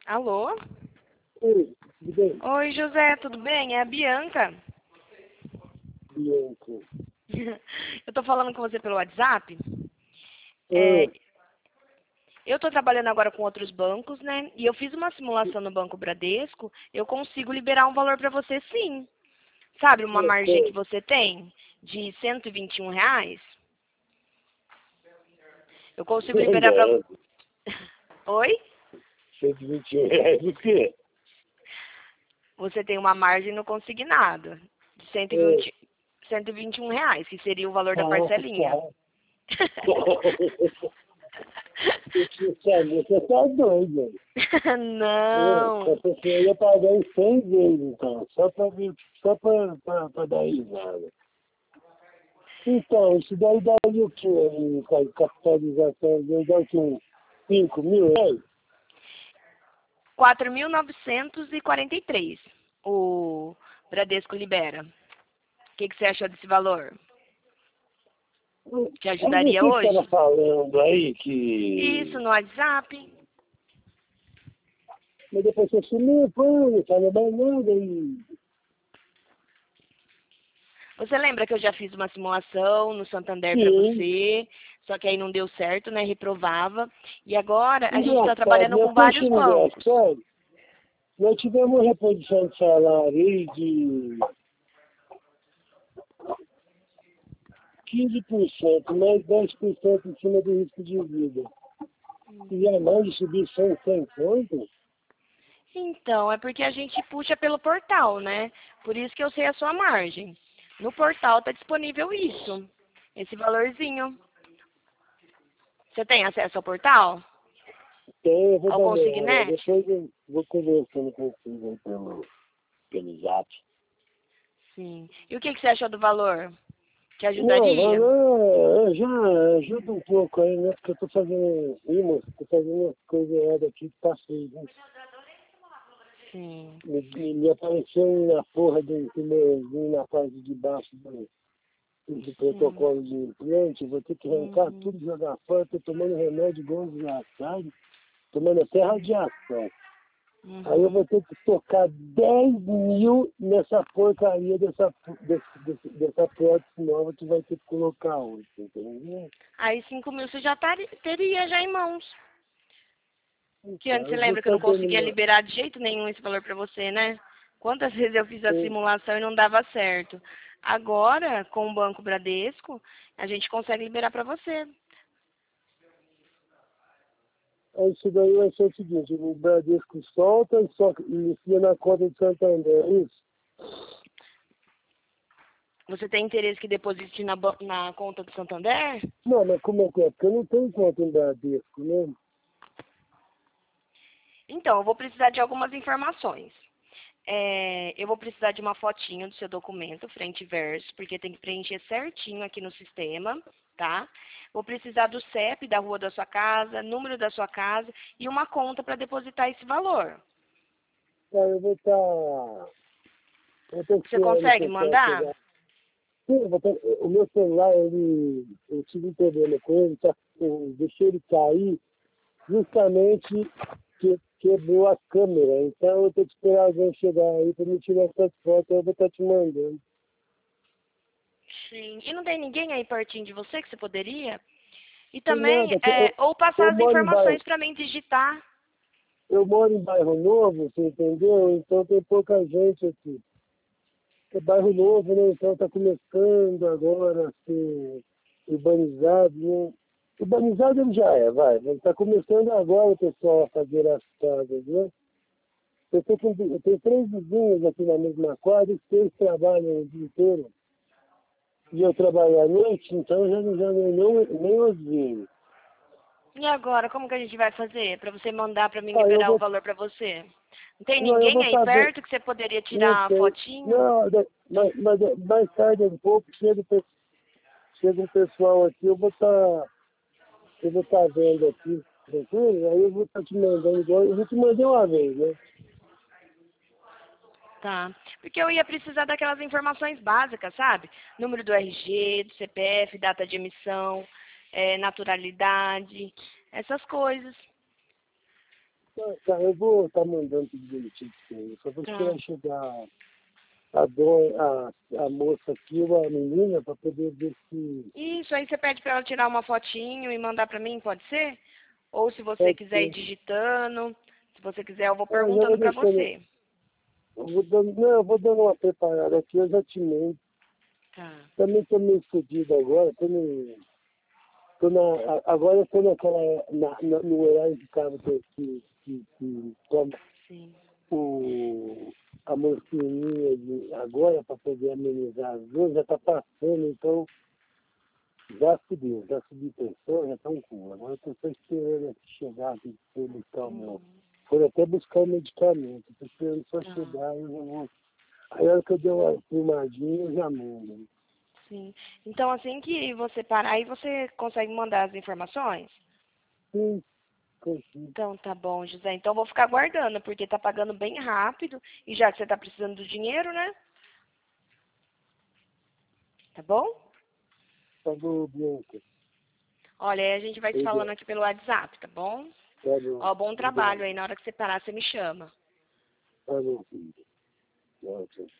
Alô? Oi, tudo bem? Oi, José, tudo bem? É a Bianca. Bianca. Eu tô falando com você pelo WhatsApp. Ah, Eu tô trabalhando agora com outros bancos, né? E eu fiz uma simulação no Banco Bradesco. Eu consigo liberar um valor para você, sim. Sabe, uma margem que ok. você tem de R$ 121? Eu consigo liberar para... Não, Oi? R$ 121 o quê? Você tem uma margem no consignado de É, cento e vinte e um reais, que seria o valor da ah, parcelinha. tá. Você tá doido, velho. Não. Você ia pagar em 100 vezes, então, só pra dar risada. Então, isso daí daria o quê? Capitalização, dá o quê? Uns 5 mil reais? 4.943 o Bradesco libera. O que você achou desse valor? Te Aí ajudaria você estava hoje? falando aí que. Isso, no WhatsApp. Mas depois você sumiu, pô, não fala mais nada e. Você lembra que eu já fiz uma simulação no Santander para Sim, você, só que aí não deu certo, né? Reprovava. E agora a gente está engraçado, trabalhando né? com Tô vários achando bancos. engraçado. Nós tivemos uma reposição de salário aí de 15%, mais 10% em cima do risco de vida. E a mais de subir 100 pontos? Então, é porque a gente puxa pelo portal, né? Por isso que eu sei a sua margem. No portal está disponível isso, esse valorzinho. Você tem acesso ao portal? Então eu vou Ao dar uma olhada. Consignet? Depois eu vou conversando com vocês aí pelo zap. Sim. E o que você achou do valor? Te Não, ajudaria? valor já ajuda um pouco aí, né? Porque eu tô fazendo imãs, tô fazendo umas coisas erradas aqui que tá feio, né? Sim. Me apareceu na porra do primeiro na parte de baixo do Sim. protocolo de implante, vou ter que arrancar Uhum. tudo e jogar fora, tô tomando remédio igual um desgraçado, tomando até radiação. Aí eu vou Uhum. ter que tocar 10 mil nessa porcaria dessa prótese nova que vai ter que colocar hoje, entendeu? Aí 5.000 você já teria já em mãos. Que Então, antes você eu vou lembra que eu estar não dando conseguia uma. liberar de jeito nenhum esse valor para você, né? Quantas vezes eu fiz a É, simulação e não dava certo. Agora, com o Banco Bradesco, a gente consegue liberar para você. isso daí vai ser o seguinte, o Bradesco solta e só inicia na conta de Santander, é isso? Você tem interesse que deposite na conta do Santander? Não, mas como é que é? Porque eu não tenho conta em Bradesco, né? Então, eu vou precisar de algumas informações. Eu vou precisar de uma fotinho do seu documento, frente e verso, porque tem que preencher certinho aqui no sistema, tá? Vou precisar do CEP da rua da sua casa, número da sua casa e uma conta para depositar esse valor. Tá, eu vou estar. Vou ter que Você esperar no consegue pessoal mandar? chegar. Sim, o meu celular, eu tive um problema com ele, tá? Eu deixei ele cair justamente que quebrou a câmera. Então eu tenho que esperar alguém chegar aí para me tirar essas fotos, eu vou estar te mandando. Sim. E não tem ninguém aí pertinho de você que você poderia? E Tem também, nada, ou eu passar as moro em bairro, informações para mim digitar. eu moro em bairro novo, você entendeu? Então tem pouca gente aqui. É bairro novo, né? Então está começando agora a ser urbanizado, né? Urbanizado ele já é, vai. Está começando agora o pessoal a fazer as casas, né? Eu tenho 3 vizinhos aqui na mesma quadra, e 6 trabalham o dia inteiro. E eu trabalho à noite, então eu já nem os vejo. E agora, como que a gente vai fazer para você mandar para mim Ah, eu liberar o vou. valor para você? Não tem Não, eu ninguém vou aí estar vendo. perto que você poderia Não tirar a sei. fotinho? Não, mas mais tarde um pouco chega um pessoal aqui, eu vou estar vendo aqui, tranquilo? Aí eu vou estar te mandando igual. Eu vou te mandar uma vez, né? Tá. Porque eu ia precisar daquelas informações básicas, sabe? Número do RG, do CPF, data de emissão, naturalidade, essas coisas. Tá, eu vou estar mandando tudo direitinho pra você. Eu só vou Tá. esperar chegar a moça aqui, ou a menina, para poder ver se Isso, aí você pede para ela tirar uma fotinho e mandar para mim, pode ser? Ou se você pode quiser ir ser. digitando, se você quiser, eu vou Ah, eu já vou perguntando para deixando. você. Eu vou dando uma preparada aqui, eu já te mando. Tá, Também estou meio fodido agora, agora eu estou no horário de carro que toma sim. a morfininha agora para poder amenizar as dores, já está passando, então já subi pressão, já está um cu. Agora eu estou só esperando aqui chegar aqui para buscar o meu. Foram até buscar o medicamento, estou esperando só Tá, chegar e eu já vou. Aí a hora que eu dei uma filmadinha, eu já mando. sim. Então, assim que você parar, aí você consegue mandar as informações? Sim, consigo. Então, tá bom, José. Então, eu vou ficar aguardando, porque tá pagando bem rápido. E já que você tá precisando do dinheiro, né? Tá bom? Tá bom, Bianca. Olha, aí a gente vai se falando Obrigado. aqui pelo WhatsApp, tá bom? Tá bom. Ó, bom trabalho Obrigado. aí. Na hora que você parar, você me chama. Tá bom, filho. Tchau, tchau.